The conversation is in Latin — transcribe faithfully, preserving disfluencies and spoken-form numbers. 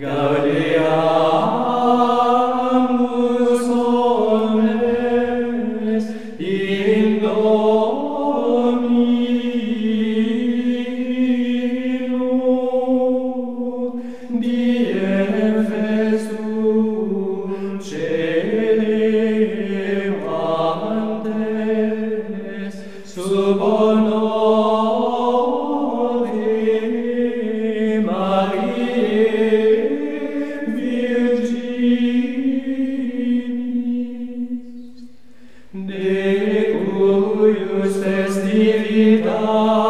Gaudeamus omnes in Domino, diem festum celebantes sub honore Mariae Virginis, de cuius festivitatis